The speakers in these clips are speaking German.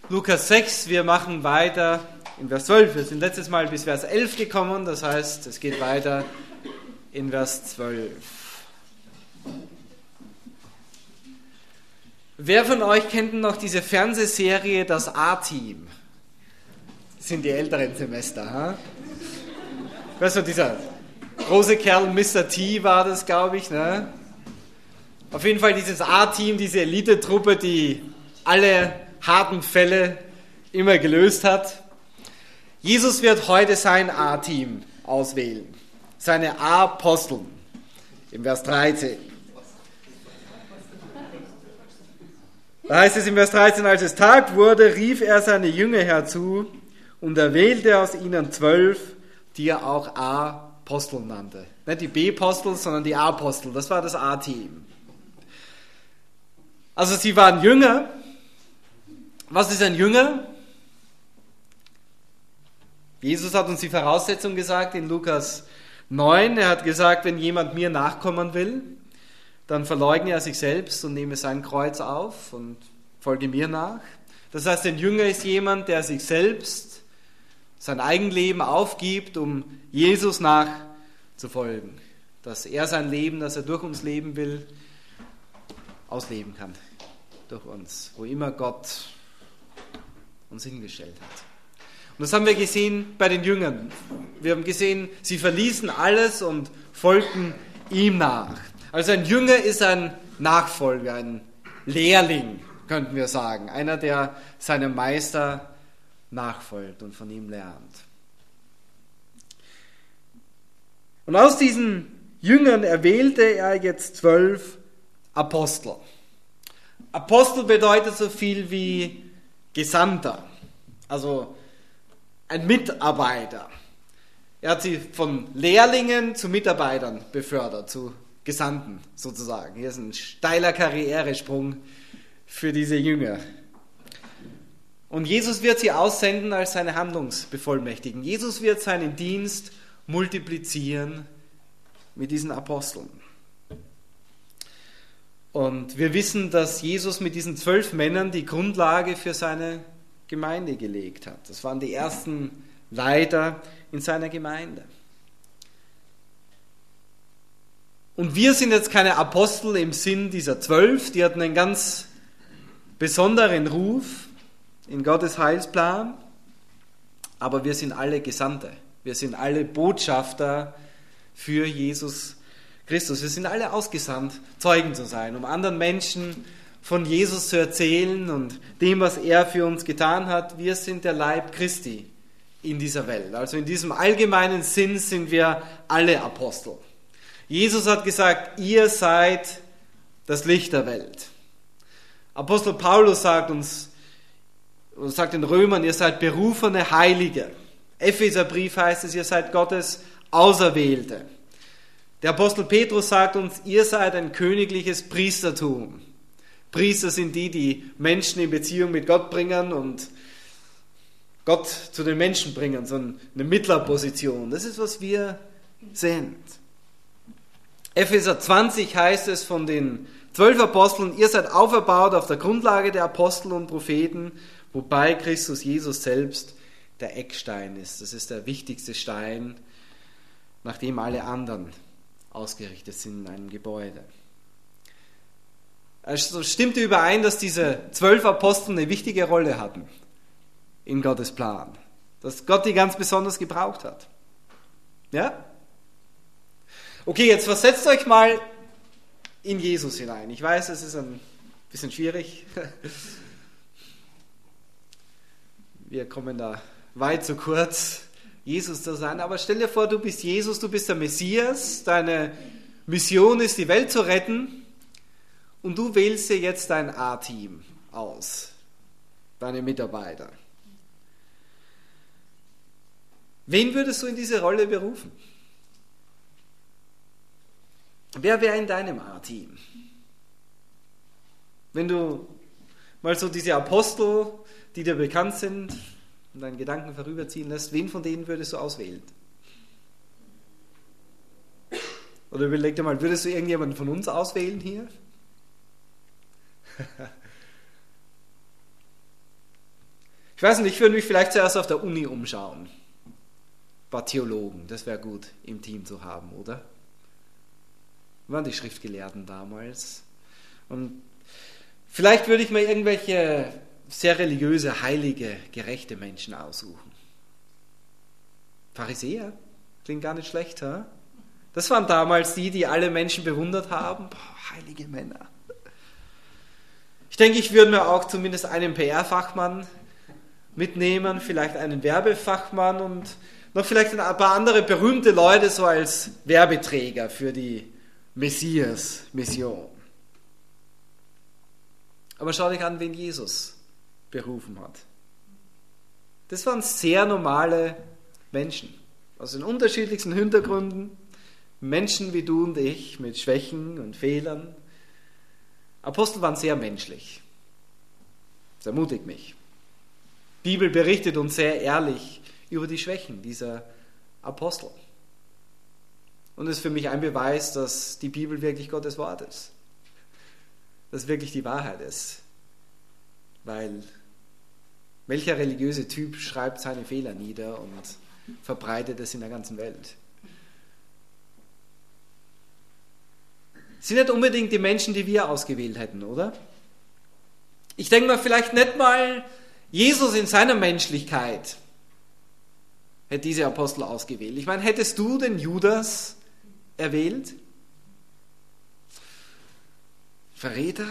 Lukas 6, wir machen weiter in Vers 12. Wir sind letztes Mal bis Vers 11 gekommen, das heißt, es geht weiter in Vers 12. Wer von euch kennt noch diese Fernsehserie Das A-Team? Das sind die älteren Semester. Ha? Weißt du, dieser große Kerl, Mr. T war das, glaube ich. Ne? Auf jeden Fall dieses A-Team, diese Elitetruppe, die alle harten Fälle immer gelöst hat. Jesus wird heute sein A-Team auswählen, seine Aposteln, im Vers 13. Da heißt es im Vers 13, als es Tag wurde, rief er seine Jünger herzu und erwählte aus ihnen 12, die er auch Apostel nannte. Nicht die B-Apostel, sondern die Apostel, das war das A-Team. Also sie waren Jünger. Was ist ein Jünger? Jesus hat uns die Voraussetzung gesagt in Lukas 9. Er hat gesagt, wenn jemand mir nachkommen will, dann verleugne er sich selbst und nehme sein Kreuz auf und folge mir nach. Das heißt, ein Jünger ist jemand, der sich selbst, sein Eigenleben aufgibt, um Jesus nachzufolgen. Dass er sein Leben, das er durch uns leben will, ausleben kann. Durch uns, wo immer Gott uns hingestellt hat. Und das haben wir gesehen bei den Jüngern. Wir haben gesehen, sie verließen alles und folgten ihm nach. Also ein Jünger ist ein Nachfolger, ein Lehrling, könnten wir sagen. Einer, der seinem Meister nachfolgt und von ihm lernt. Und aus diesen Jüngern erwählte er jetzt 12 Apostel. Apostel bedeutet so viel wie Gesandter, also ein Mitarbeiter. Er hat sie von Lehrlingen zu Mitarbeitern befördert, zu Gesandten sozusagen. Hier ist ein steiler Karrieresprung für diese Jünger. Und Jesus wird sie aussenden als seine Handlungsbevollmächtigen. Jesus wird seinen Dienst multiplizieren mit diesen Aposteln. Und wir wissen, dass Jesus mit diesen 12 Männern die Grundlage für seine Gemeinde gelegt hat. Das waren die ersten Leiter in seiner Gemeinde. Und wir sind jetzt keine Apostel im Sinn dieser 12, die hatten einen ganz besonderen Ruf in Gottes Heilsplan, aber wir sind alle Gesandte. Wir sind alle Botschafter für Jesus Christus. Wir sind alle ausgesandt, Zeugen zu sein, um anderen Menschen von Jesus zu erzählen und dem, was er für uns getan hat. Wir sind der Leib Christi in dieser Welt. Also in diesem allgemeinen Sinn sind wir alle Apostel. Jesus hat gesagt, ihr seid das Licht der Welt. Apostel Paulus sagt den Römern, ihr seid berufene Heilige. Epheserbrief heißt es, ihr seid Gottes Auserwählte. Der Apostel Petrus sagt uns, ihr seid ein königliches Priestertum. Priester sind die Menschen in Beziehung mit Gott bringen und Gott zu den Menschen bringen, so eine Mittlerposition. Das ist, was wir sind. Epheser 20 heißt es von den 12 Aposteln, ihr seid auferbaut auf der Grundlage der Apostel und Propheten, wobei Christus Jesus selbst der Eckstein ist. Das ist der wichtigste Stein, nach dem alle anderen ausgerichtet sind in einem Gebäude. Also stimmt überein, dass diese 12 Apostel eine wichtige Rolle hatten in Gottes Plan. Dass Gott die ganz besonders gebraucht hat. Ja? Okay, jetzt versetzt euch mal in Jesus hinein. Ich weiß, es ist ein bisschen schwierig. Wir kommen da weit zu kurz, Jesus zu sein. Aber stell dir vor, du bist Jesus, du bist der Messias. Deine Mission ist, die Welt zu retten. Und du wählst dir jetzt dein A-Team aus, deine Mitarbeiter. Wen würdest du in diese Rolle berufen? Wer wäre in deinem A-Team? Wenn du mal so diese Apostel, die dir bekannt sind, und deinen Gedanken vorüberziehen lässt, wen von denen würdest du auswählen? Oder überleg dir mal, würdest du irgendjemanden von uns auswählen hier? Ich weiß nicht, ich würde mich vielleicht zuerst auf der Uni umschauen. Ein paar Theologen, das wäre gut im Team zu haben, oder? Waren die Schriftgelehrten damals. Und vielleicht würde ich mir irgendwelche sehr religiöse, heilige, gerechte Menschen aussuchen. Pharisäer, klingt gar nicht schlecht, ha? Das waren damals die alle Menschen bewundert haben. Boah, heilige Männer. Ich denke, ich würde mir auch zumindest einen PR-Fachmann mitnehmen, vielleicht einen Werbefachmann und noch vielleicht ein paar andere berühmte Leute so als Werbeträger für die Messias-Mission. Aber schau dich an, wen Jesus berufen hat. Das waren sehr normale Menschen, aus den unterschiedlichsten Hintergründen, Menschen wie du und ich, mit Schwächen und Fehlern. Apostel waren sehr menschlich. Das ermutigt mich. Die Bibel berichtet uns sehr ehrlich über die Schwächen dieser Apostel. Und es ist für mich ein Beweis, dass die Bibel wirklich Gottes Wort ist. Dass es wirklich die Wahrheit ist. Weil welcher religiöse Typ schreibt seine Fehler nieder und verbreitet es in der ganzen Welt? Sind nicht unbedingt die Menschen, die wir ausgewählt hätten, oder? Ich denke mal, vielleicht nicht mal Jesus in seiner Menschlichkeit hätte diese Apostel ausgewählt. Ich meine, hättest du den Judas erwählt? Verräter?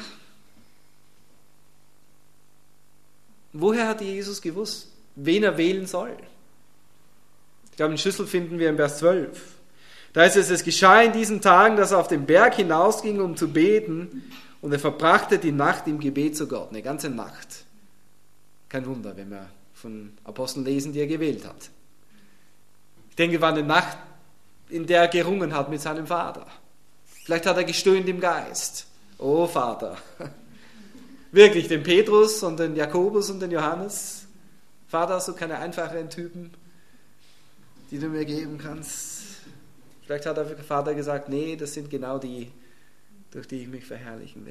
Woher hat Jesus gewusst, wen er wählen soll? Ich glaube, den Schlüssel finden wir in Vers 12. Da heißt es geschah in diesen Tagen, dass er auf den Berg hinausging, um zu beten, und er verbrachte die Nacht im Gebet zu Gott, eine ganze Nacht. Kein Wunder, wenn wir von Aposteln lesen, die er gewählt hat. Ich denke, es war eine Nacht, in der er gerungen hat mit seinem Vater. Vielleicht hat er gestöhnt im Geist. Oh Vater, wirklich, den Petrus und den Jakobus und den Johannes, Vater, hast du keine einfachen Typen, die du mir geben kannst? Vielleicht hat der Vater gesagt, nee, das sind genau die, durch die ich mich verherrlichen will.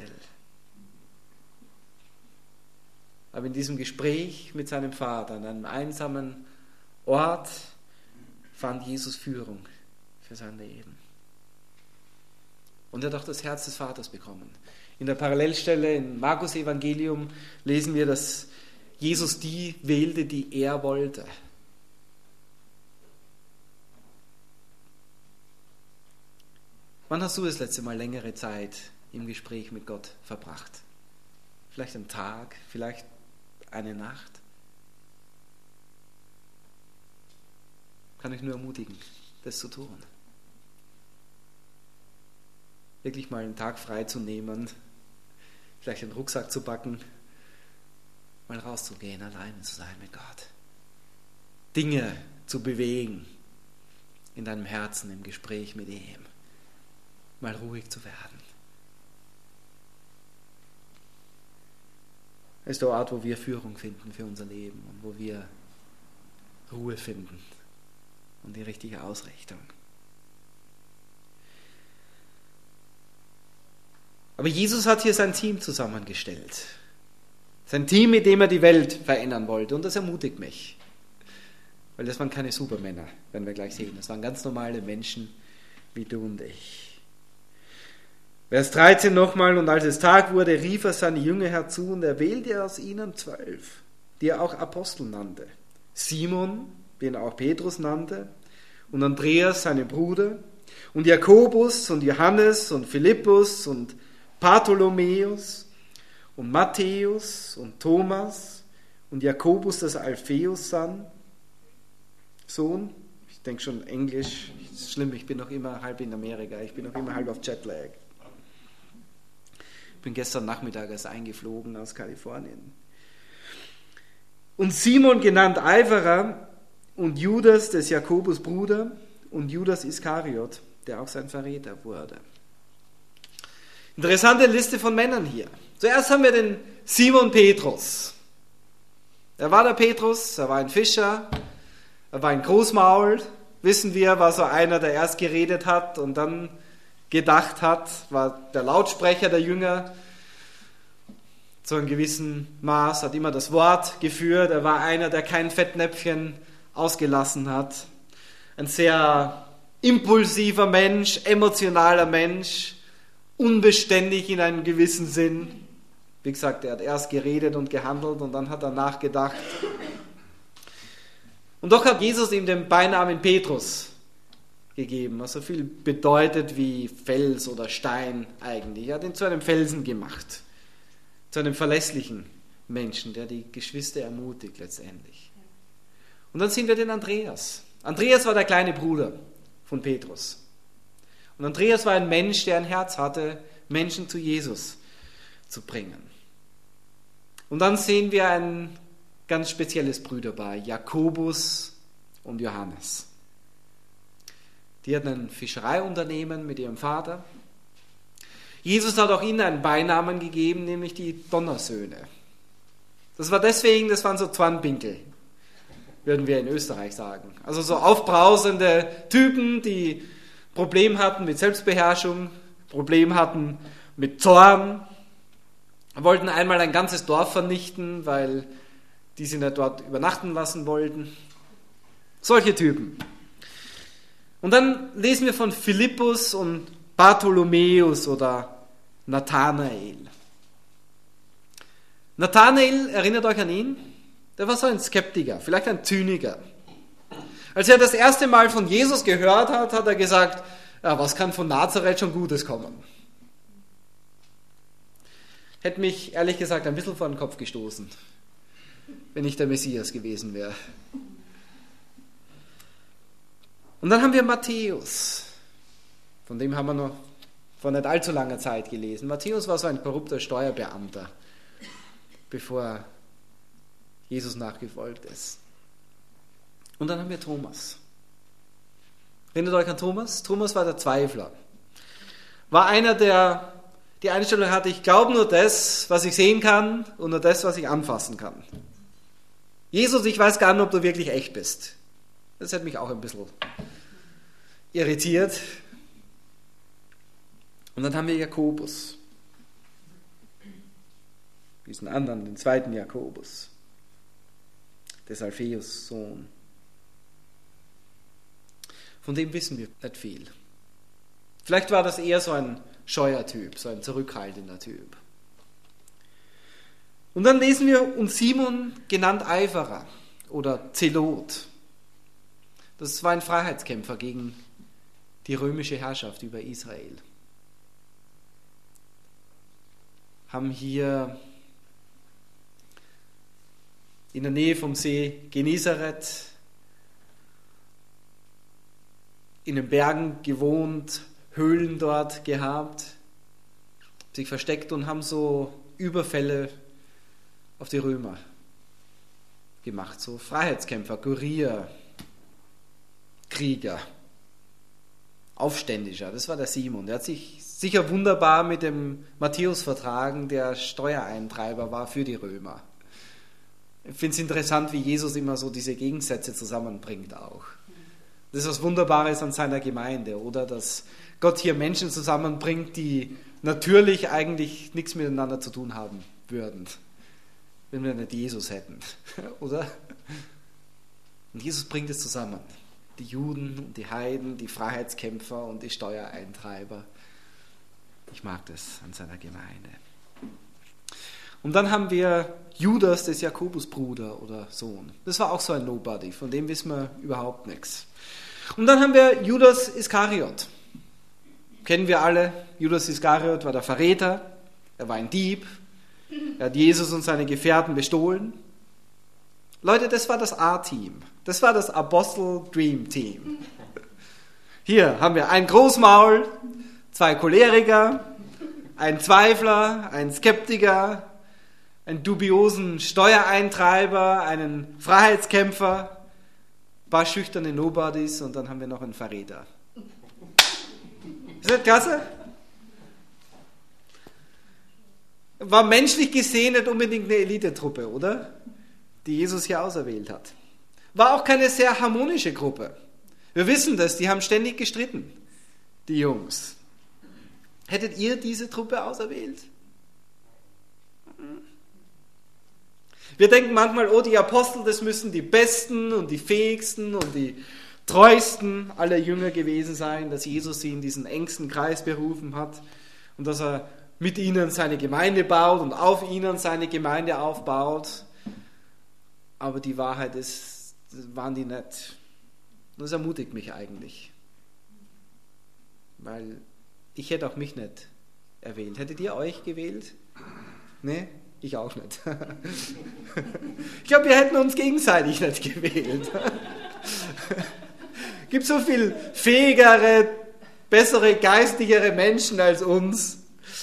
Aber in diesem Gespräch mit seinem Vater, an einem einsamen Ort, fand Jesus Führung für sein Leben. Und er hat auch das Herz des Vaters bekommen. In der Parallelstelle im Markus Evangelium lesen wir, dass Jesus die wählte, die er wollte. Wann hast du das letzte Mal längere Zeit im Gespräch mit Gott verbracht? Vielleicht einen Tag, vielleicht eine Nacht? Kann ich nur ermutigen, das zu tun. Wirklich mal einen Tag frei zu nehmen, vielleicht einen Rucksack zu packen, mal rauszugehen, alleine zu sein mit Gott. Dinge zu bewegen in deinem Herzen im Gespräch mit ihm. Mal ruhig zu werden. Es ist der Ort, wo wir Führung finden für unser Leben und wo wir Ruhe finden und die richtige Ausrichtung. Aber Jesus hat hier sein Team zusammengestellt. Sein Team, mit dem er die Welt verändern wollte. Und das ermutigt mich. Weil das waren keine Supermänner, werden wir gleich sehen. Das waren ganz normale Menschen wie du und ich. Vers 13 nochmal, und als es Tag wurde, rief er seine Jünger herzu und er wählte aus ihnen 12, die er auch Apostel nannte. Simon, den er auch Petrus nannte, und Andreas, seine Bruder, und Jakobus und Johannes und Philippus und Bartholomäus und Matthäus und Thomas und Jakobus, das Alpheus Sohn. Ich denke schon Englisch, ist schlimm, ich bin noch immer halb in Amerika, ich bin noch immer halb auf Jetlag. Ich bin gestern Nachmittag erst eingeflogen aus Kalifornien. Und Simon, genannt Eiferer, und Judas, des Jakobus Bruder, und Judas Iskariot, der auch sein Verräter wurde. Interessante Liste von Männern hier. Zuerst haben wir den Simon Petrus. Er war der Petrus, er war ein Fischer, er war ein Großmaul. Wissen wir, war so einer, der erst geredet hat und dann gedacht hat, war der Lautsprecher der Jünger. zu einem gewissen Maß, hat immer das Wort geführt. Er war einer, der kein Fettnäpfchen ausgelassen hat. Ein sehr impulsiver Mensch, emotionaler Mensch, unbeständig in einem gewissen Sinn. Wie gesagt, er hat erst geredet und gehandelt und dann hat er nachgedacht. Und doch hat Jesus ihm den Beinamen Petrus gegeben, was so viel bedeutet wie Fels oder Stein eigentlich. Er hat ihn zu einem Felsen gemacht, zu einem verlässlichen Menschen, der die Geschwister ermutigt letztendlich. Und dann sehen wir den Andreas. Andreas war der kleine Bruder von Petrus. Und Andreas war ein Mensch, der ein Herz hatte, Menschen zu Jesus zu bringen. Und dann sehen wir ein ganz spezielles Brüderpaar, Jakobus und Johannes. Die hatten ein Fischereiunternehmen mit ihrem Vater. Jesus hat auch ihnen einen Beinamen gegeben, nämlich die Donnersöhne. Das waren so Zwanpinkel, würden wir in Österreich sagen. Also so aufbrausende Typen, die Probleme hatten mit Selbstbeherrschung, Probleme hatten mit Zorn, wollten einmal ein ganzes Dorf vernichten, weil die sie nicht dort übernachten lassen wollten. Solche Typen. Und dann lesen wir von Philippus und Bartholomäus oder Nathanael. Nathanael, erinnert euch an ihn? Der war so ein Skeptiker, vielleicht ein Zyniker. Als er das erste Mal von Jesus gehört hat, hat er gesagt, ja, was kann von Nazareth schon Gutes kommen? Hätte mich ehrlich gesagt ein bisschen vor den Kopf gestoßen, wenn ich der Messias gewesen wäre. Und dann haben wir Matthäus. Von dem haben wir noch vor nicht allzu langer Zeit gelesen. Matthäus war so ein korrupter Steuerbeamter, bevor Jesus nachgefolgt ist. Und dann haben wir Thomas. Erinnert euch an Thomas? Thomas war der Zweifler. War einer, der die Einstellung hatte, ich glaube nur das, was ich sehen kann und nur das, was ich anfassen kann. Jesus, ich weiß gar nicht, ob du wirklich echt bist. Das hat mich auch ein bisschen irritiert. Und dann haben wir Jakobus. Diesen anderen, den zweiten Jakobus. Des Alpheus Sohn. Von dem wissen wir nicht viel. Vielleicht war das eher so ein scheuer Typ, so ein zurückhaltender Typ. Und dann lesen wir uns Simon, genannt Eiferer oder Zelot. Das war ein Freiheitskämpfer gegen die römische Herrschaft über Israel. Haben hier in der Nähe vom See Genezareth in den Bergen gewohnt, Höhlen dort gehabt, sich versteckt und haben so Überfälle auf die Römer gemacht. So Freiheitskämpfer, Kurier, Krieger, Aufständischer. Das war der Simon. Der hat sich sicher wunderbar mit dem Matthäus vertragen, der Steuereintreiber war für die Römer. Ich finde es interessant, wie Jesus immer so diese Gegensätze zusammenbringt auch. Das ist was Wunderbares an seiner Gemeinde, oder? Dass Gott hier Menschen zusammenbringt, die natürlich eigentlich nichts miteinander zu tun haben würden, wenn wir nicht Jesus hätten, oder? Und Jesus bringt es zusammen. Die Juden und die Heiden, die Freiheitskämpfer und die Steuereintreiber. Ich mag das an seiner Gemeinde. Und dann haben wir Judas, des Jakobus Bruder oder Sohn. Das war auch so ein Nobody, von dem wissen wir überhaupt nichts. Und dann haben wir Judas Iskariot. Kennen wir alle. Judas Iskariot war der Verräter, er war ein Dieb, er hat Jesus und seine Gefährten bestohlen. Leute, das war das A-Team. Das war das Apostle Dream Team. Hier haben wir ein Großmaul, 2 Choleriker, einen Zweifler, einen Skeptiker, einen dubiosen Steuereintreiber, einen Freiheitskämpfer, ein paar schüchterne Nobodies und dann haben wir noch einen Verräter. Ist das klasse? War menschlich gesehen nicht unbedingt eine Elitetruppe, oder? Die Jesus hier auserwählt hat. War auch keine sehr harmonische Gruppe. Wir wissen das, die haben ständig gestritten, die Jungs. Hättet ihr diese Truppe auserwählt? Wir denken manchmal, oh, die Apostel, das müssen die besten und die fähigsten und die treuesten aller Jünger gewesen sein, dass Jesus sie in diesen engsten Kreis berufen hat und dass er mit ihnen seine Gemeinde baut und auf ihnen seine Gemeinde aufbaut. Aber die Wahrheit ist, das waren die nicht. Das ermutigt mich eigentlich. Weil ich hätte auch mich nicht erwählt. Hättet ihr euch gewählt? Nee, ich auch nicht. Ich glaube, wir hätten uns gegenseitig nicht gewählt. Es gibt so viel fähigere, bessere, geistigere Menschen als uns.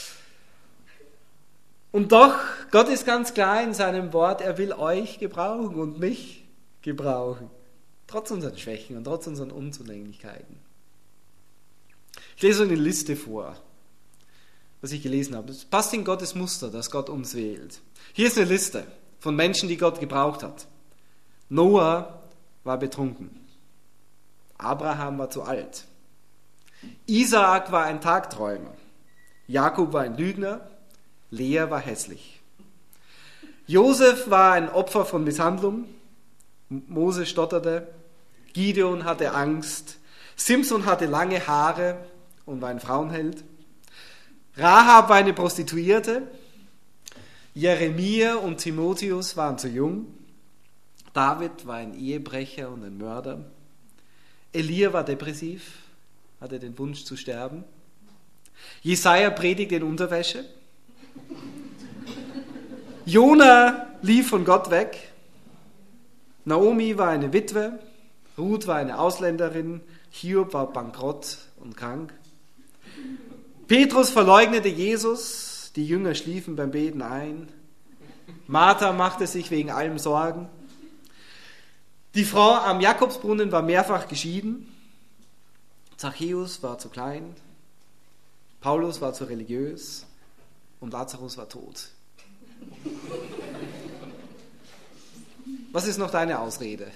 Und doch, Gott ist ganz klar in seinem Wort, er will euch gebrauchen und mich gebrauchen. Trotz unseren Schwächen und trotz unseren Unzulänglichkeiten. Ich lese eine Liste vor, was ich gelesen habe. Das passt in Gottes Muster, dass Gott uns wählt. Hier ist eine Liste von Menschen, die Gott gebraucht hat. Noah war betrunken. Abraham war zu alt. Isaak war ein Tagträumer. Jakob war ein Lügner. Lea war hässlich. Josef war ein Opfer von Misshandlung. Mose stotterte. Gideon hatte Angst. Simson hatte lange Haare und war ein Frauenheld. Rahab war eine Prostituierte. Jeremia und Timotheus waren zu jung. David war ein Ehebrecher und ein Mörder. Elia war depressiv, hatte den Wunsch zu sterben. Jesaja predigte in Unterwäsche. Jona lief von Gott weg. Naomi war eine Witwe. Ruth war eine Ausländerin. Hiob war bankrott und krank. Petrus verleugnete Jesus. Die Jünger schliefen beim Beten ein. Martha machte sich wegen allem Sorgen. Die Frau am Jakobsbrunnen war mehrfach geschieden. Zachäus war zu klein. Paulus war zu religiös. Und Lazarus war tot. Was ist noch deine Ausrede?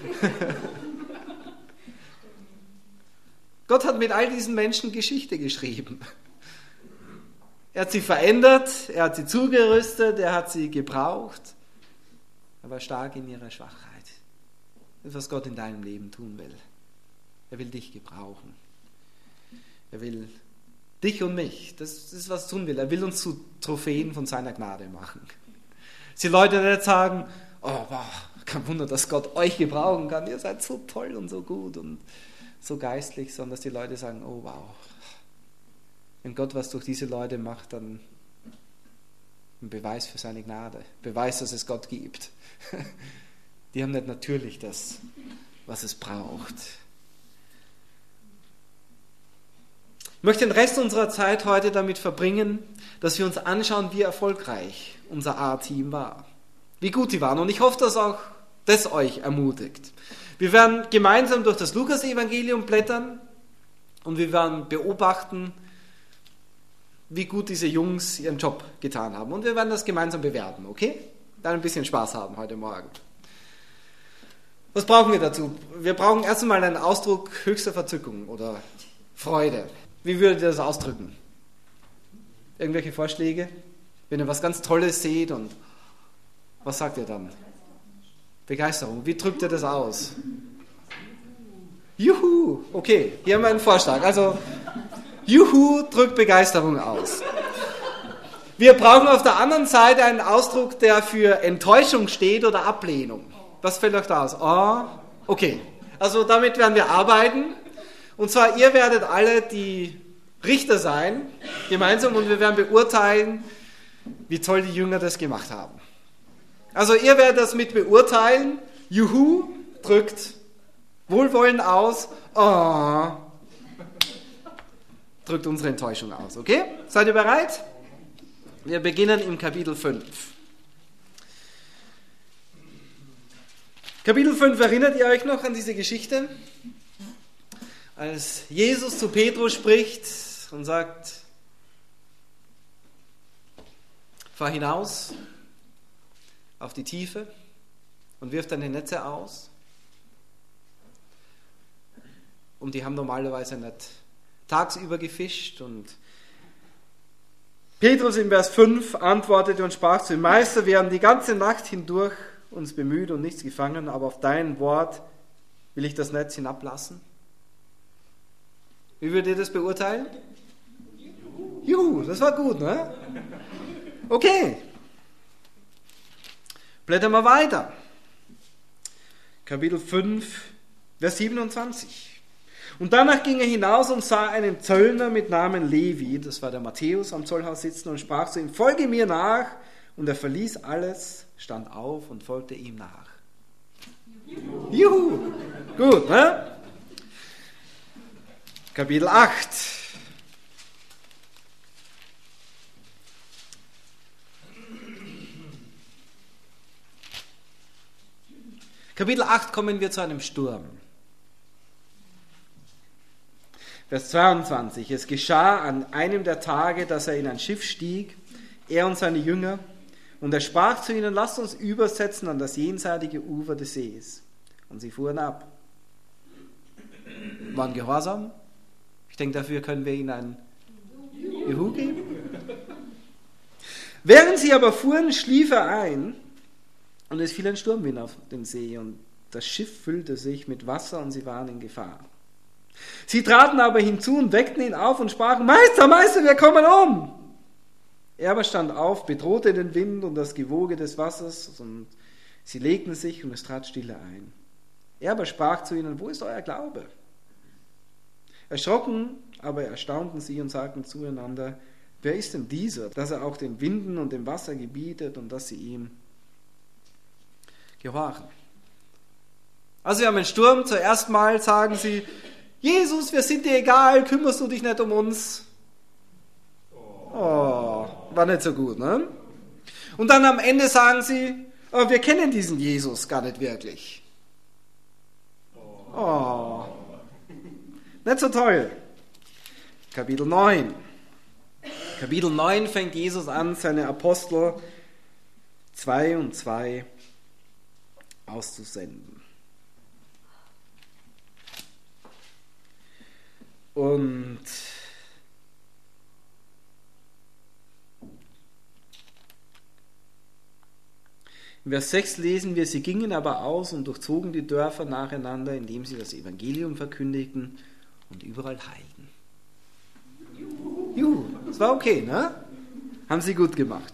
Gott hat mit all diesen Menschen Geschichte geschrieben. Er hat sie verändert, er hat sie zugerüstet, er hat sie gebraucht. Er war stark in ihrer Schwachheit. Das ist, was Gott in deinem Leben tun will. Er will dich gebrauchen. Er will dich und mich. Das ist, was er tun will. Er will uns zu Trophäen von seiner Gnade machen. Dass die Leute nicht sagen, oh, wow, kein Wunder, dass Gott euch gebrauchen kann. Ihr seid so toll und so gut und so geistlich, sondern dass die Leute sagen, oh wow, wenn Gott was durch diese Leute macht, dann ein Beweis für seine Gnade. Beweis, dass es Gott gibt. Die haben nicht natürlich das, was es braucht. Ich möchte den Rest unserer Zeit heute damit verbringen, dass wir uns anschauen, wie erfolgreich unser A-Team war. Wie gut die waren. Und ich hoffe, dass auch das euch ermutigt. Wir werden gemeinsam durch das Lukas-Evangelium blättern und wir werden beobachten, wie gut diese Jungs ihren Job getan haben. Und wir werden das gemeinsam bewerten, okay? Dann ein bisschen Spaß haben heute Morgen. Was brauchen wir dazu? Wir brauchen erst einmal einen Ausdruck höchster Verzückung oder Freude. Wie würdet ihr das ausdrücken? Irgendwelche Vorschläge? Wenn ihr was ganz Tolles seht und was sagt ihr dann? Begeisterung. Wie drückt ihr das aus? Juhu! Okay, hier haben wir einen Vorschlag. Also, Juhu drückt Begeisterung aus. Wir brauchen auf der anderen Seite einen Ausdruck, der für Enttäuschung steht oder Ablehnung. Was fällt euch da aus? Oh, okay. Also damit werden wir arbeiten. Und zwar, ihr werdet alle die Richter sein, gemeinsam, und wir werden beurteilen, wie toll die Jünger das gemacht haben. Also ihr werdet das mit beurteilen. Juhu drückt wohlwollend aus. Oh, drückt unsere Enttäuschung aus. Okay? Seid ihr bereit? Wir beginnen im Kapitel 5. Kapitel 5, erinnert ihr euch noch an diese Geschichte? Als Jesus zu Petrus spricht und sagt, fahr hinaus auf die Tiefe und wirf deine Netze aus. Und die haben normalerweise nicht tagsüber gefischt und Petrus in Vers 5 antwortete und sprach zu ihm: Meister, wir haben die ganze Nacht hindurch uns bemüht und nichts gefangen, aber auf dein Wort will ich das Netz hinablassen. Wie würdet ihr das beurteilen? Juhu, das war gut, ne? Okay. Blättern wir weiter. Kapitel 5, Vers 27. Und danach ging er hinaus und sah einen Zöllner mit Namen Levi, das war der Matthäus, am Zollhaus sitzen und sprach zu ihm: Folge mir nach. Und er verließ alles, stand auf und folgte ihm nach. Juhu! Gut, ne? Kapitel 8. Kapitel 8 kommen wir zu einem Sturm. Vers 22. Es geschah an einem der Tage, dass er in ein Schiff stieg, er und seine Jünger, und er sprach zu ihnen: Lasst uns übersetzen an das jenseitige Ufer des Sees. Und sie fuhren ab. Waren gehorsam. Ich denke, dafür können wir ihnen ein Juhu geben. Während sie aber fuhren, schlief er ein, und es fiel ein Sturmwind auf den See, und das Schiff füllte sich mit Wasser, und sie waren in Gefahr. Sie traten aber hinzu und weckten ihn auf und sprachen: Meister, Meister, wir kommen um! Er aber stand auf, bedrohte den Wind und das Gewoge des Wassers, und sie legten sich, und es trat Stille ein. Er aber sprach zu ihnen: Wo ist euer Glaube? Erschrocken aber erstaunten sie und sagten zueinander: Wer ist denn dieser, dass er auch den Winden und dem Wasser gebietet und dass sie ihm gehorchen? Also wir haben einen Sturm. Zuerst mal sagen sie: Jesus, wir sind dir egal, kümmerst du dich nicht um uns? Oh, war nicht so gut, ne? Und dann am Ende sagen sie: oh, wir kennen diesen Jesus gar nicht wirklich. Oh, nicht so toll. Kapitel 9. Kapitel 9 fängt Jesus an, seine Apostel 2 und 2 auszusenden. Und in Vers 6 lesen wir: Sie gingen aber aus und durchzogen die Dörfer nacheinander, indem sie das Evangelium verkündigten und überall heilten. Juhu, das war okay, ne? Haben sie gut gemacht.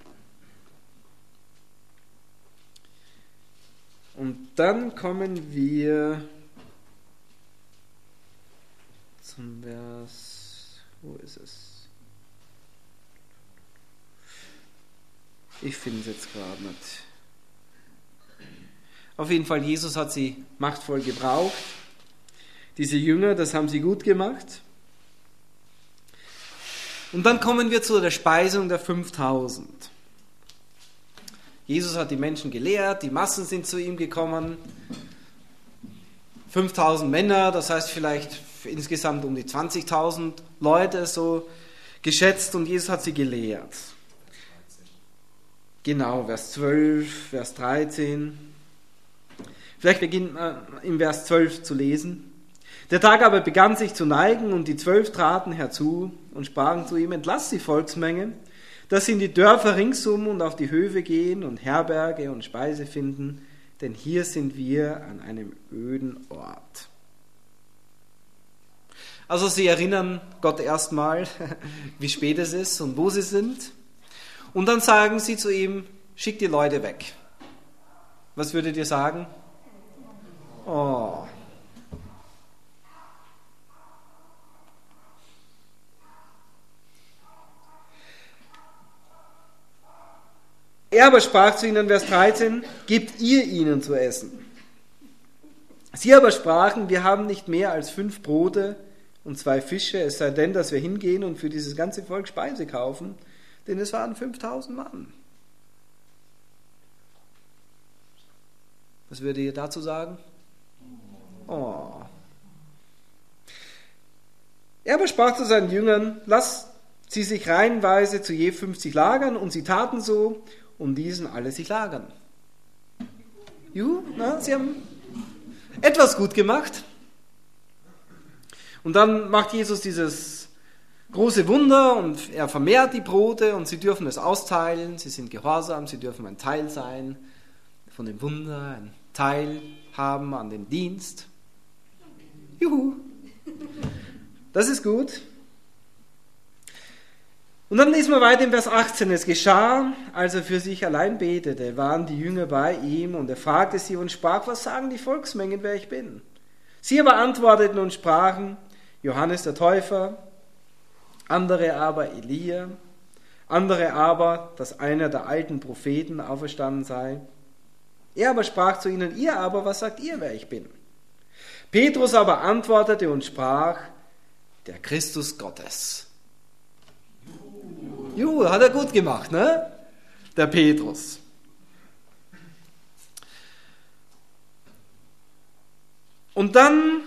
Und dann kommen wir zum Vers, wo ist es? Ich finde es jetzt gerade nicht. Auf jeden Fall, Jesus hat sie machtvoll gebraucht. Diese Jünger, das haben sie gut gemacht. Und dann kommen wir zu der Speisung der 5000. Jesus hat die Menschen gelehrt, die Massen sind zu ihm gekommen. 5000 Männer, das heißt vielleicht insgesamt um die 20.000 Leute so geschätzt, und Jesus hat sie gelehrt. Genau, Vers 12, Vers 13. Vielleicht beginnen wir im Vers 12 zu lesen. Der Tag aber begann sich zu neigen, und die 12 traten herzu und sprachen zu ihm: Entlass die Volksmenge, dass sie in die Dörfer ringsum und auf die Höfe gehen und Herberge und Speise finden, denn hier sind wir an einem öden Ort. Also sie erinnern Gott erstmal, wie spät es ist und wo sie sind. Und dann sagen sie zu ihm: Schick die Leute weg. Was würdet ihr sagen? Oh. Er aber sprach zu ihnen, Vers 13: Gebt ihr ihnen zu essen. Sie aber sprachen: Wir haben nicht mehr als 5 Brote und 2 Fische, es sei denn, dass wir hingehen und für dieses ganze Volk Speise kaufen, denn es waren 5000 Mann. Was würdet ihr dazu sagen? Oh. Er aber sprach zu seinen Jüngern: Lasst sie sich reihenweise zu je 50 lagern, und sie taten so, und ließen alle sich lagern. Juhu, na, sie haben etwas gut gemacht. Und dann macht Jesus dieses große Wunder und er vermehrt die Brote und sie dürfen es austeilen, sie sind gehorsam, sie dürfen ein Teil sein von dem Wunder, ein Teil haben an dem Dienst. Juhu! Das ist gut. Und dann lesen wir weiter in Vers 18. Es geschah, als er für sich allein betete, waren die Jünger bei ihm und er fragte sie und sprach, was sagen die Volksmengen, wer ich bin? Sie aber antworteten und sprachen, Johannes der Täufer, andere aber Elia, andere aber, dass einer der alten Propheten auferstanden sei. Er aber sprach zu ihnen, ihr aber, was sagt ihr, wer ich bin? Petrus aber antwortete und sprach, der Christus Gottes. Juhu, hat er gut gemacht, ne? Der Petrus. Und dann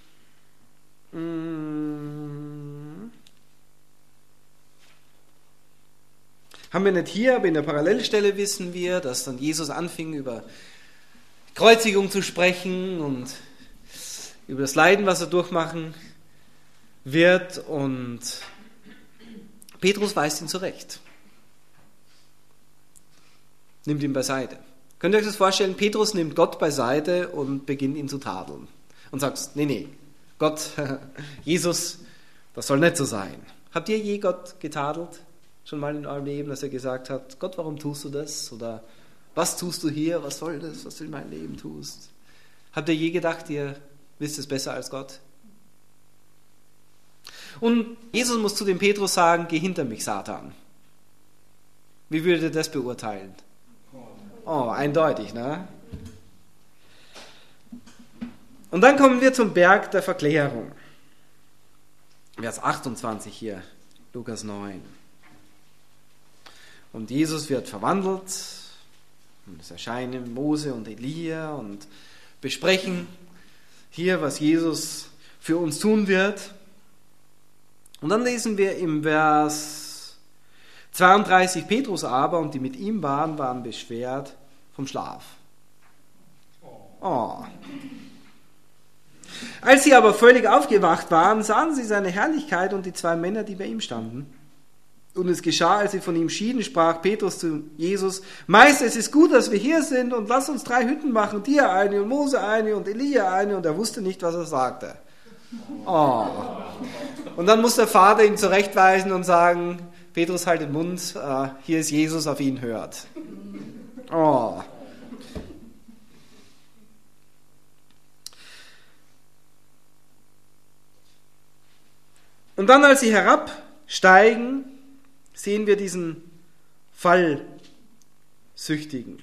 haben wir nicht hier, aber in der Parallelstelle wissen wir, dass dann Jesus anfing, über Kreuzigung zu sprechen und über das Leiden, was er durchmachen wird. Und Petrus weist ihn zurecht. Nimmt ihn beiseite. Könnt ihr euch das vorstellen? Petrus nimmt Gott beiseite und beginnt ihn zu tadeln. Und sagt, nee, Gott, Jesus, das soll nicht so sein. Habt ihr je Gott getadelt? Schon mal in eurem Leben, dass er gesagt hat, Gott, warum tust du das? Oder was tust du hier? Was soll das, was du in meinem Leben tust? Habt ihr je gedacht, ihr wisst es besser als Gott? Und Jesus muss zu dem Petrus sagen, geh hinter mich, Satan. Wie würdet ihr das beurteilen? Oh, eindeutig, ne? Und dann kommen wir zum Berg der Verklärung. Vers 28 hier, Lukas 9. Und Jesus wird verwandelt. Und es erscheinen Mose und Elia und besprechen hier, was Jesus für uns tun wird. Und dann lesen wir im Vers 32, Petrus aber und die mit ihm waren beschwert vom Schlaf. Oh. Als sie aber völlig aufgewacht waren, sahen sie seine Herrlichkeit und die zwei Männer, die bei ihm standen. Und es geschah, als sie von ihm schieden, sprach Petrus zu Jesus, Meister, es ist gut, dass wir hier sind und lass uns 3 Hütten machen, dir eine und Mose eine und Elia eine. Und er wusste nicht, was er sagte. Oh. Und dann muss der Vater ihn zurechtweisen und sagen, Petrus, halt den Mund, hier ist Jesus, auf ihn hört. Oh. Und dann, als sie herabsteigen, sehen wir diesen Fallsüchtigen.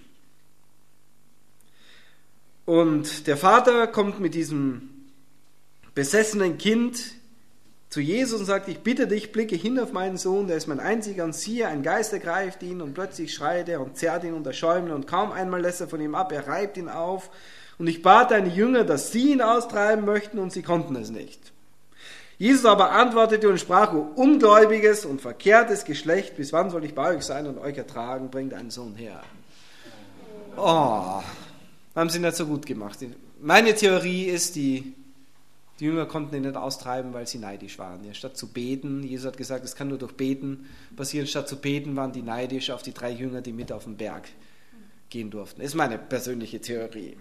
Und der Vater kommt mit diesem besessenen Kind zu Jesus und sagt, ich bitte dich, blicke hin auf meinen Sohn, der ist mein einziger, und siehe, ein Geist ergreift ihn und plötzlich schreit er und zerrt ihn unter Schäumen und kaum einmal lässt er von ihm ab, er reibt ihn auf. Und ich bat deine Jünger, dass sie ihn austreiben möchten und sie konnten es nicht. Jesus aber antwortete und sprach, o ungläubiges und verkehrtes Geschlecht, bis wann soll ich bei euch sein und euch ertragen, bringt einen Sohn her. Oh, haben sie nicht so gut gemacht. Meine Theorie ist, die Jünger konnten ihn nicht austreiben, weil sie neidisch waren. Ja, statt zu beten, Jesus hat gesagt, es kann nur durch Beten passieren, statt zu beten waren die neidisch auf die 3 Jünger, die mit auf den Berg gehen durften. Das ist meine persönliche Theorie.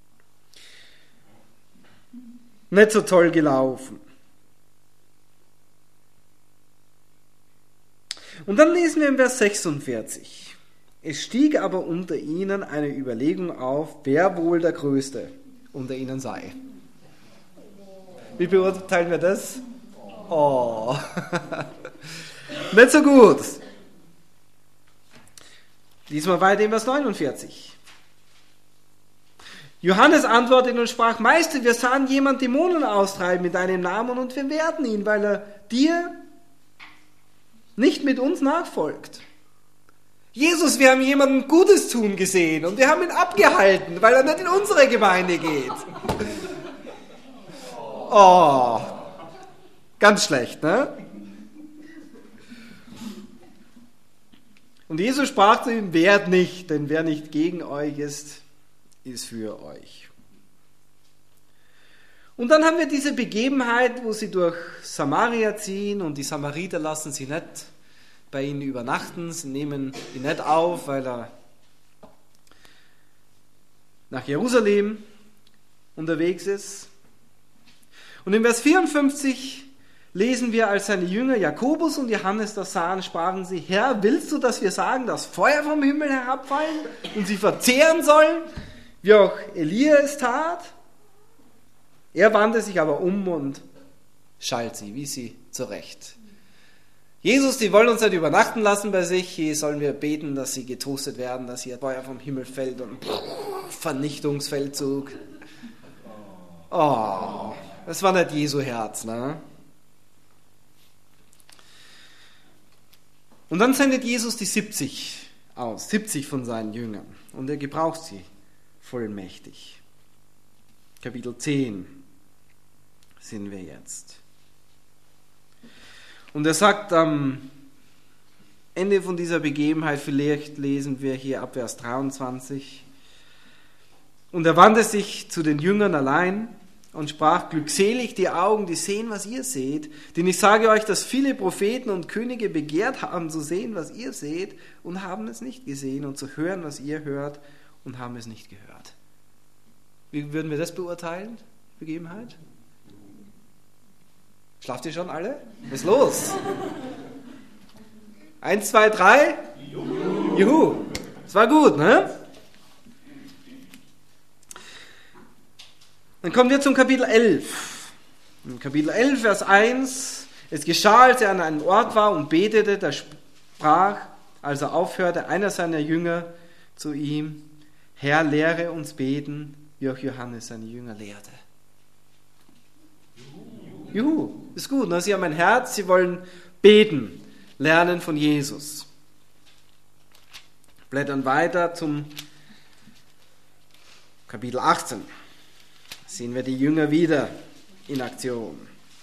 Nicht so toll gelaufen. Und dann lesen wir im Vers 46. Es stieg aber unter ihnen eine Überlegung auf, wer wohl der Größte unter ihnen sei. Wie beurteilen wir das? Oh, nicht so gut. Lesen wir weiter in Vers 49. Johannes antwortete und sprach, Meister, wir sahen jemand Dämonen austreiben mit deinem Namen und wir wehrten ihn, weil er dir nicht mit uns nachfolgt. Jesus, wir haben jemanden Gutes tun gesehen und wir haben ihn abgehalten, weil er nicht in unsere Gemeinde geht. Oh, ganz schlecht, ne? Und Jesus sprach zu ihm, wehrt nicht, denn wer nicht gegen euch ist, ist für euch. Und dann haben wir diese Begebenheit, wo sie durch Samaria ziehen und die Samariter lassen sie nicht bei ihnen übernachten. Sie nehmen ihn nicht auf, weil er nach Jerusalem unterwegs ist. Und in Vers 54 lesen wir, als seine Jünger Jakobus und Johannes das sahen, sprachen sie: Herr, willst du, dass wir sagen, dass Feuer vom Himmel herabfallen und sie verzehren sollen, wie auch Elia es tat? Er wandte sich aber um und schalt sie, wies sie zurecht. Jesus, die wollen uns nicht übernachten lassen bei sich. Hier sollen wir beten, dass sie getröstet werden, dass hier Feuer vom Himmel fällt und Vernichtungsfeldzug. Oh, das war nicht Jesu Herz, ne? Und dann sendet Jesus die 70 aus, 70 von seinen Jüngern. Und er gebraucht sie vollmächtig. Kapitel 10 sind wir jetzt. Und er sagt am Ende von dieser Begebenheit, vielleicht lesen wir hier ab Vers 23, und er wandte sich zu den Jüngern allein und sprach: Glückselig die Augen, die sehen, was ihr seht, denn ich sage euch, dass viele Propheten und Könige begehrt haben, zu sehen, was ihr seht, und haben es nicht gesehen, und zu hören, was ihr hört, und haben es nicht gehört. Wie würden wir das beurteilen, Begebenheit? Schlaft ihr schon alle? Was ist los? 1, 2, 3. Juhu. Das war gut, ne? Dann kommen wir zum Kapitel 11. In Kapitel 11, Vers 1. Es geschah, als er an einem Ort war und betete, da sprach, als er aufhörte, einer seiner Jünger zu ihm: Herr, lehre uns beten, wie auch Johannes seine Jünger lehrte. Juhu, ist gut. Ne? Sie haben ein Herz, sie wollen beten, lernen von Jesus. Blättern weiter zum Kapitel 18. Da sehen wir die Jünger wieder in Aktion.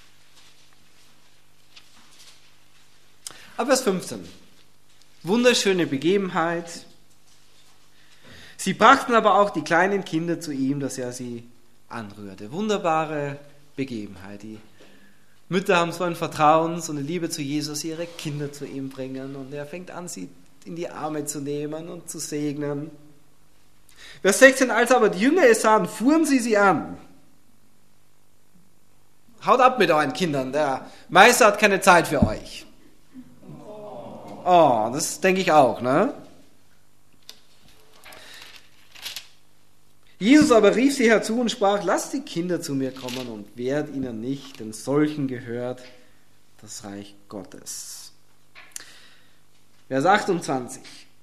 Ab Vers 15. Wunderschöne Begebenheit. Sie brachten aber auch die kleinen Kinder zu ihm, dass er sie anrührte. Wunderbare Begebenheit. Die Mütter haben so ein Vertrauen, so eine Liebe zu Jesus, ihre Kinder zu ihm bringen, und er fängt an, sie in die Arme zu nehmen und zu segnen. Vers 16, als aber die Jünger es sahen, fuhren sie an. Haut ab mit euren Kindern, der Meister hat keine Zeit für euch. Oh, das denke ich auch, ne? Jesus aber rief sie herzu und sprach: Lasst die Kinder zu mir kommen und wehrt ihnen nicht, denn solchen gehört das Reich Gottes. Vers 28.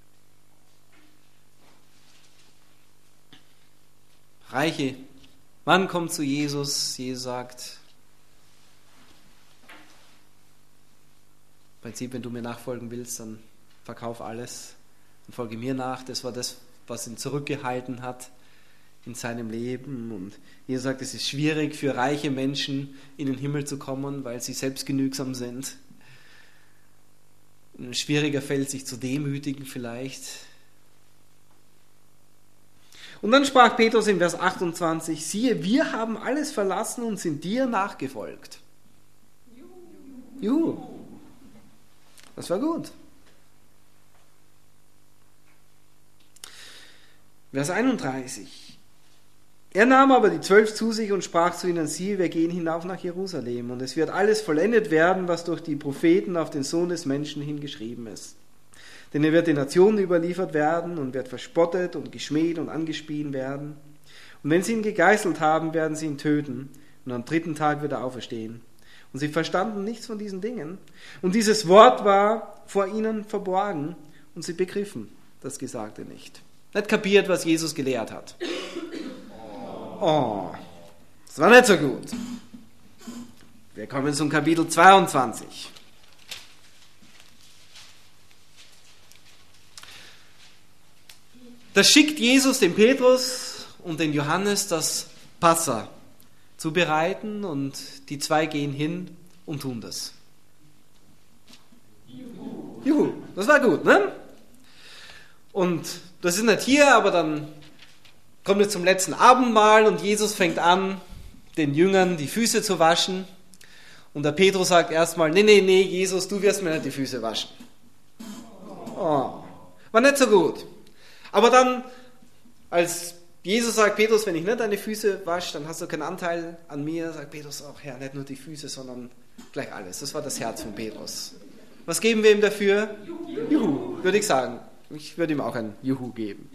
Reiche Mann kommt zu Jesus. Jesus sagt: Im Prinzip, wenn du mir nachfolgen willst, dann verkauf alles und folge mir nach. Das war das, was ihn zurückgehalten hat in seinem Leben. Und Jesus sagt, es ist schwierig für reiche Menschen in den Himmel zu kommen, weil sie selbstgenügsam sind. Schwieriger fällt sich zu demütigen vielleicht. Und dann sprach Petrus in Vers 28: Siehe, wir haben alles verlassen und sind dir nachgefolgt. Juhu. Das war gut. Vers 31. Er nahm aber die 12 zu sich und sprach zu ihnen: Siehe, wir gehen hinauf nach Jerusalem, und es wird alles vollendet werden, was durch die Propheten auf den Sohn des Menschen hingeschrieben ist. Denn er wird den Nationen überliefert werden und wird verspottet und geschmäht und angespien werden. Und wenn sie ihn gegeißelt haben, werden sie ihn töten, und am 3. Tag wird er auferstehen. Und sie verstanden nichts von diesen Dingen. Und dieses Wort war vor ihnen verborgen, und sie begriffen das Gesagte nicht. Nicht kapiert, was Jesus gelehrt hat. Oh, das war nicht so gut. Wir kommen zum Kapitel 22. Da schickt Jesus den Petrus und den Johannes das Passa zubereiten, und die 2 gehen hin und tun das. Juhu, das war gut, ne? Und das ist nicht hier, aber dann kommen wir zum letzten Abendmahl und Jesus fängt an den Jüngern die Füße zu waschen. Und der Petrus sagt erstmal, nee, Jesus, du wirst mir nicht die Füße waschen. Oh, war nicht so gut. Aber dann, als Jesus sagt, Petrus, wenn ich nicht deine Füße wasche, dann hast du keinen Anteil an mir, sagt Petrus auch, Herr, nicht nur die Füße, sondern gleich alles. Das war das Herz von Petrus. Was geben wir ihm dafür? Juhu, würde ich sagen. Ich würde ihm auch ein Juhu geben.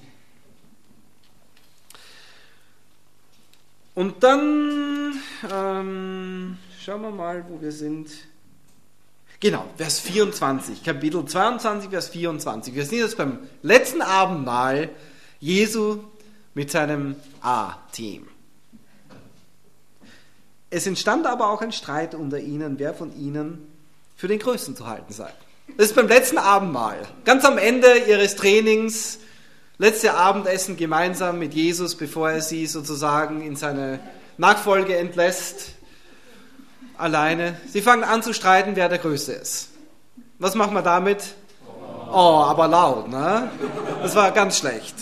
Und dann schauen wir mal, wo wir sind. Genau, Vers 24, Kapitel 22, Vers 24. Wir sind jetzt beim letzten Abendmahl Jesu mit seinem A-Team. Es entstand aber auch ein Streit unter ihnen, wer von ihnen für den Größten zu halten sei. Das ist beim letzten Abendmahl, ganz am Ende ihres Trainings, letzte Abendessen gemeinsam mit Jesus, bevor er sie sozusagen in seine Nachfolge entlässt, alleine. Sie fangen an zu streiten, wer der Größte ist. Was machen wir damit? Oh, aber laut, ne? Das war ganz schlecht.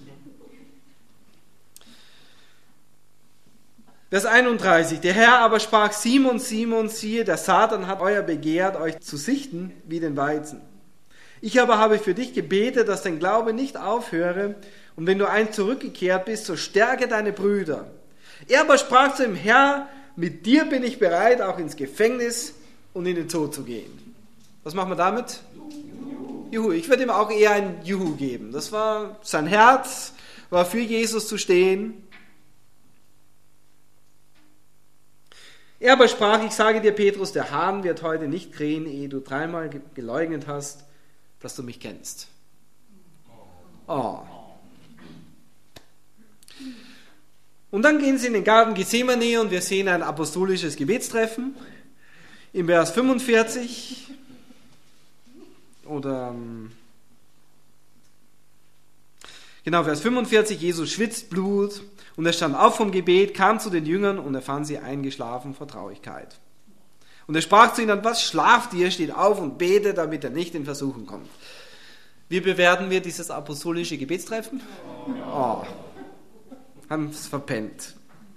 Vers 31. Der Herr aber sprach, Simon, Simon, siehe, der Satan hat euer begehrt, euch zu sichten wie den Weizen. Ich aber habe für dich gebetet, dass dein Glaube nicht aufhöre, und wenn du einst zurückgekehrt bist, so stärke deine Brüder. Er aber sprach zu ihm, Herr, mit dir bin ich bereit, auch ins Gefängnis und in den Tod zu gehen. Was machen wir damit? Juhu. Ich würde ihm auch eher ein Juhu geben. Das war sein Herz, war für Jesus zu stehen. Er aber sprach, ich sage dir, Petrus, der Hahn wird heute nicht krähen, ehe du 3-mal geleugnet hast, dass du mich kennst. Oh. Und dann gehen sie in den Garten Gethsemane und wir sehen ein apostolisches Gebetstreffen. Im Vers 45 Vers 45, Jesus schwitzt Blut und er stand auf vom Gebet, kam zu den Jüngern und er fand sie eingeschlafen vor Traurigkeit. Und er sprach zu ihnen, was schlaft ihr, steht auf und betet, damit er nicht in Versuchung kommt. Wie bewerten wir dieses apostolische Gebetstreffen? Oh, haben es verpennt.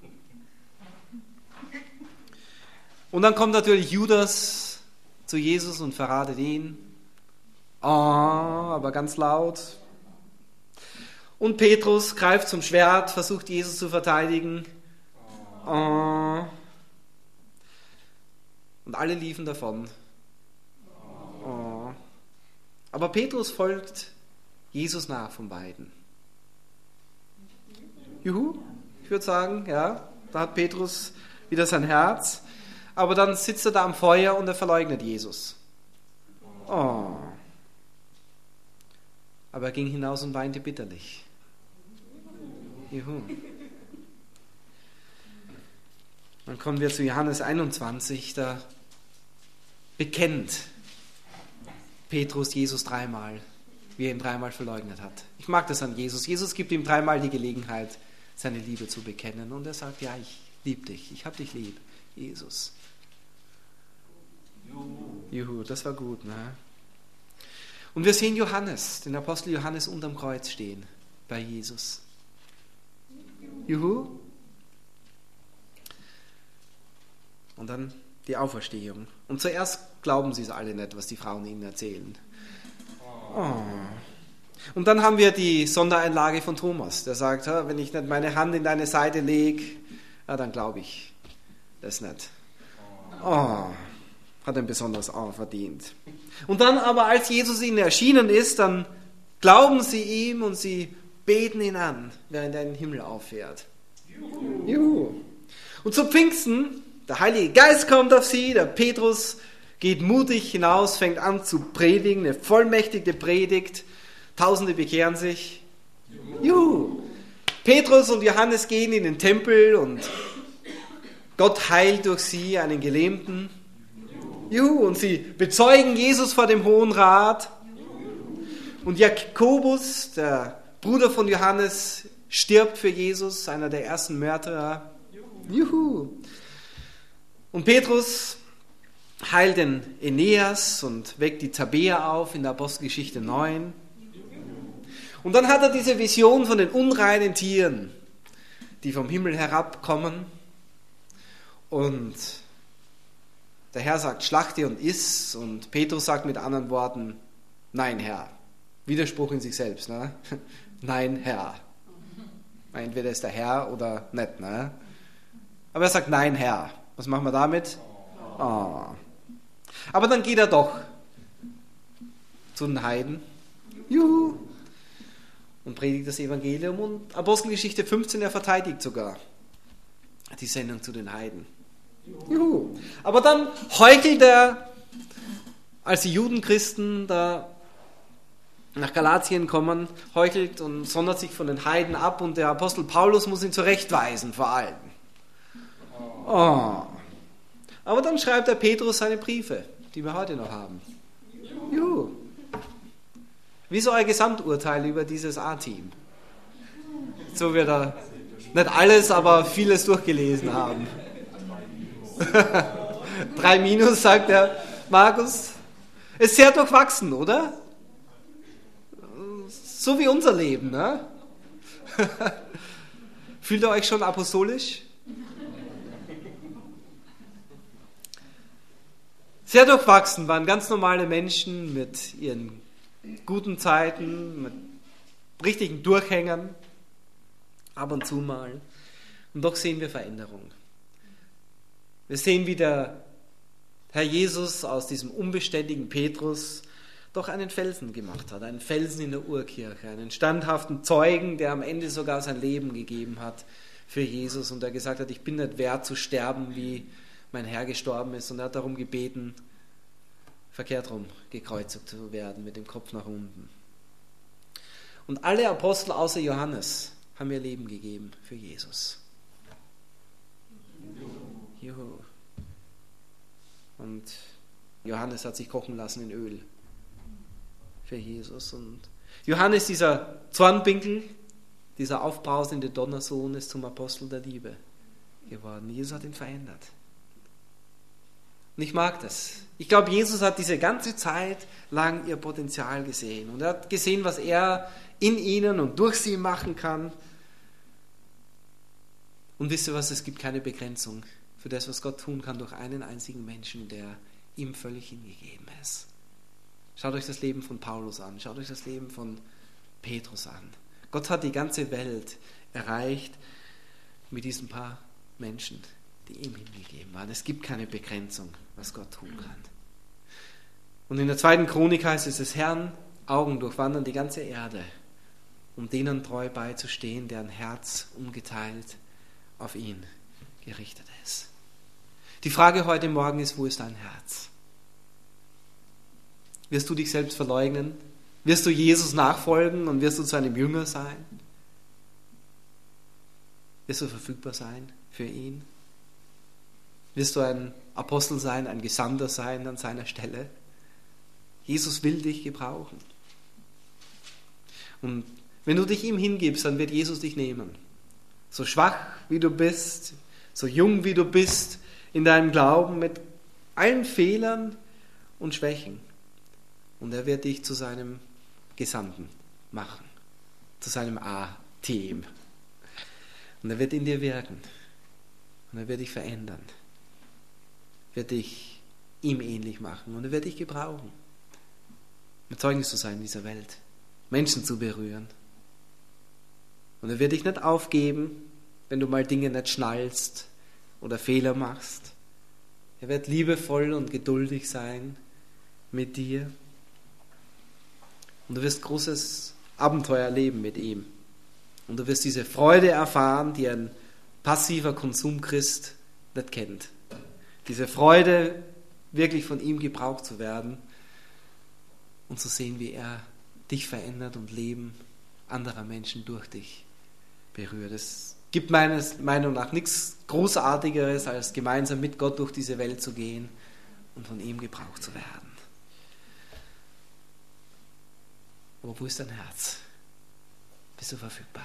Und dann kommt natürlich Judas zu Jesus und verratet ihn. Oh, aber ganz laut. Und Petrus greift zum Schwert, versucht Jesus zu verteidigen. Oh. Und alle liefen davon. Oh. Aber Petrus folgt Jesus nach von beiden. Juhu, ich würde sagen, ja, da hat Petrus wieder sein Herz. Aber dann sitzt er da am Feuer und er verleugnet Jesus. Oh. Aber er ging hinaus und weinte bitterlich. Juhu. Dann kommen wir zu Johannes 21, da bekennt Petrus Jesus 3-mal, wie er ihn 3-mal verleugnet hat. Ich mag das an Jesus. Jesus gibt ihm 3-mal die Gelegenheit, seine Liebe zu bekennen. Und er sagt, ja, ich liebe dich, ich habe dich lieb, Jesus. Juhu, das war gut, ne? Und wir sehen Johannes, den Apostel Johannes unterm Kreuz stehen, bei Jesus. Juhu. Und dann die Auferstehung. Und zuerst glauben sie es alle nicht, was die Frauen ihnen erzählen. Oh. Und dann haben wir die Sondereinlage von Thomas, der sagt, wenn ich nicht meine Hand in deine Seite lege, dann glaube ich das nicht. Oh. Hat ein besonderes A verdient. Und dann aber, als Jesus ihnen erschienen ist, dann glauben sie ihm und sie beten ihn an, während er in den Himmel auffährt. Juhu. Und zu Pfingsten, der Heilige Geist kommt auf sie, der Petrus geht mutig hinaus, fängt an zu predigen, eine vollmächtige Predigt, Tausende bekehren sich. Juhu. Petrus und Johannes gehen in den Tempel und Gott heilt durch sie einen Gelähmten. Juhu, und sie bezeugen Jesus vor dem Hohen Rat. Und Jakobus, der Bruder von Johannes, stirbt für Jesus, einer der ersten Märtyrer. Juhu. Und Petrus heilt den Aeneas und weckt die Tabea auf in der Apostelgeschichte 9. Und dann hat er diese Vision von den unreinen Tieren, die vom Himmel herabkommen. Und der Herr sagt, schlachte und iss. Und Petrus sagt mit anderen Worten, nein, Herr. Widerspruch in sich selbst. Ne? Nein, Herr. Entweder ist der Herr oder nicht. Ne? Aber er sagt, nein, Herr. Was machen wir damit? Oh. Aber dann geht er doch zu den Heiden. Juhu. Und predigt das Evangelium. Und Apostelgeschichte 15, er verteidigt sogar die Sendung zu den Heiden. Juhu. Aber dann heuchelt er, als die Judenchristen da nach Galatien kommen, heuchelt und sondert sich von den Heiden ab und der Apostel Paulus muss ihn zurechtweisen vor allen. Oh. Aber dann schreibt der Petrus seine Briefe, die wir heute noch haben. Juhu. Wie ist euer Gesamturteil über dieses A-Team? So wir da nicht alles, aber vieles durchgelesen haben. 3 sagt der Markus. Ist sehr durchwachsen, oder? So wie unser Leben, ne? Fühlt ihr euch schon apostolisch? Sehr durchwachsen waren ganz normale Menschen mit ihren guten Zeiten, mit richtigen Durchhängern, ab und zu mal. Und doch sehen wir Veränderung. Wir sehen, wie der Herr Jesus aus diesem unbeständigen Petrus doch einen Felsen gemacht hat, einen Felsen in der Urkirche, einen standhaften Zeugen, der am Ende sogar sein Leben gegeben hat für Jesus und der gesagt hat, ich bin nicht wert zu sterben, wie mein Herr gestorben ist, und er hat darum gebeten, verkehrt rum gekreuzigt zu werden, mit dem Kopf nach unten. Und alle Apostel außer Johannes haben ihr Leben gegeben für Jesus. Juhu. Und Johannes hat sich kochen lassen in Öl für Jesus. Und Johannes, dieser Zornpinkel, dieser aufbrausende Donnersohn, ist zum Apostel der Liebe geworden. Jesus hat ihn verändert. Und ich mag das. Ich glaube, Jesus hat diese ganze Zeit lang ihr Potenzial gesehen. Und er hat gesehen, was er in ihnen und durch sie machen kann. Und wisst ihr was, es gibt keine Begrenzung für das, was Gott tun kann durch einen einzigen Menschen, der ihm völlig hingegeben ist. Schaut euch das Leben von Paulus an, schaut euch das Leben von Petrus an. Gott hat die ganze Welt erreicht mit diesen paar Menschen, die ihm hingegeben waren. Es gibt keine Begrenzung, was Gott tun kann. Und in der 2. Chronik heißt es, des Herrn Augen durchwandern die ganze Erde, um denen treu beizustehen, deren Herz ungeteilt auf ihn gerichtet ist. Die Frage heute Morgen ist, wo ist dein Herz? Wirst du dich selbst verleugnen? Wirst du Jesus nachfolgen und wirst du zu einem Jünger sein? Wirst du verfügbar sein für ihn? Wirst du ein Apostel sein, ein Gesandter sein an seiner Stelle? Jesus will dich gebrauchen. Und wenn du dich ihm hingibst, dann wird Jesus dich nehmen. So schwach wie du bist, so jung wie du bist in deinem Glauben, mit allen Fehlern und Schwächen. Und er wird dich zu seinem Gesandten machen, zu seinem A-Team. Und er wird in dir wirken. Und er wird dich verändern. Wird dich ihm ähnlich machen. Und er wird dich gebrauchen, um Zeugnis zu sein in dieser Welt. Menschen zu berühren. Und er wird dich nicht aufgeben, wenn du mal Dinge nicht schnallst oder Fehler machst. Er wird liebevoll und geduldig sein mit dir. Und du wirst großes Abenteuer erleben mit ihm. Und du wirst diese Freude erfahren, die ein passiver Konsumchrist nicht kennt. Diese Freude, wirklich von ihm gebraucht zu werden und zu sehen, wie er dich verändert und Leben anderer Menschen durch dich berührt. Es gibt meiner Meinung nach nichts Großartigeres, als gemeinsam mit Gott durch diese Welt zu gehen und von ihm gebraucht zu werden. Aber wo ist dein Herz? Bist du verfügbar?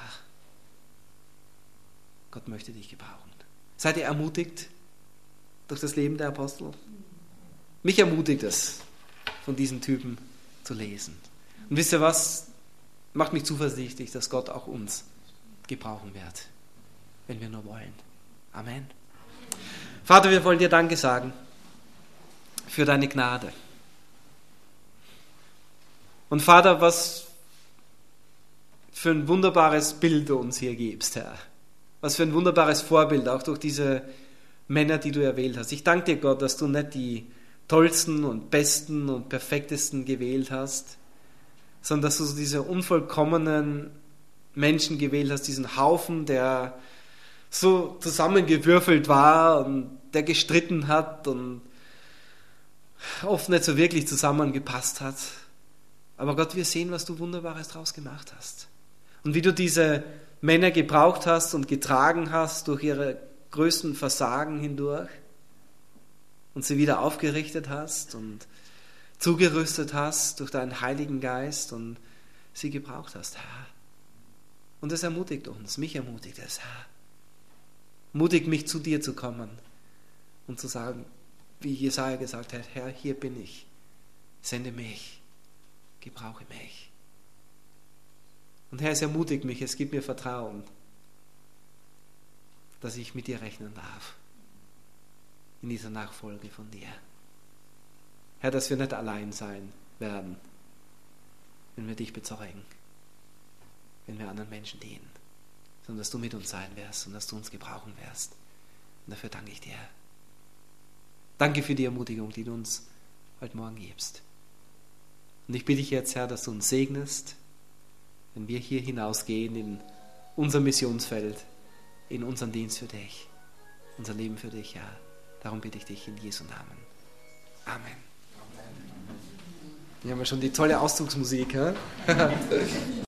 Gott möchte dich gebrauchen. Seid ihr ermutigt durch das Leben der Apostel? Mich ermutigt es, von diesen Typen zu lesen. Und wisst ihr was? Macht mich zuversichtlich, dass Gott auch uns gebrauchen wird, wenn wir nur wollen. Amen. Vater, wir wollen dir Danke sagen für deine Gnade. Und Vater, was für ein wunderbares Bild du uns hier gibst, Herr. Was für ein wunderbares Vorbild, auch durch diese Männer, die du erwählt hast. Ich danke dir, Gott, dass du nicht die tollsten und besten und perfektesten gewählt hast, sondern dass du diese unvollkommenen Menschen gewählt hast, diesen Haufen, der so zusammengewürfelt war und der gestritten hat und oft nicht so wirklich zusammengepasst hat. Aber Gott, wir sehen, was du Wunderbares draus gemacht hast. Und wie du diese Männer gebraucht hast und getragen hast durch ihre größten Versagen hindurch und sie wieder aufgerichtet hast und zugerüstet hast durch deinen Heiligen Geist und sie gebraucht hast, Herr. Und das ermutigt uns, mich ermutigt es, Herr. Mutigt mich, zu dir zu kommen und zu sagen, wie Jesaja gesagt hat, Herr, hier bin ich, sende mich, gebrauche mich. Und Herr, es ermutigt mich, es gibt mir Vertrauen, dass ich mit dir rechnen darf in dieser Nachfolge von dir. Herr, dass wir nicht allein sein werden, wenn wir dich bezeugen, wenn wir anderen Menschen dienen, sondern dass du mit uns sein wirst und dass du uns gebrauchen wirst. Und dafür danke ich dir. Danke für die Ermutigung, die du uns heute Morgen gibst. Und ich bitte dich jetzt, Herr, dass du uns segnest, wenn wir hier hinausgehen in unser Missionsfeld, in unseren Dienst für dich, unser Leben für dich, Herr. Darum bitte ich dich in Jesu Namen. Amen. Hier haben wir schon die tolle Ausdrucksmusik.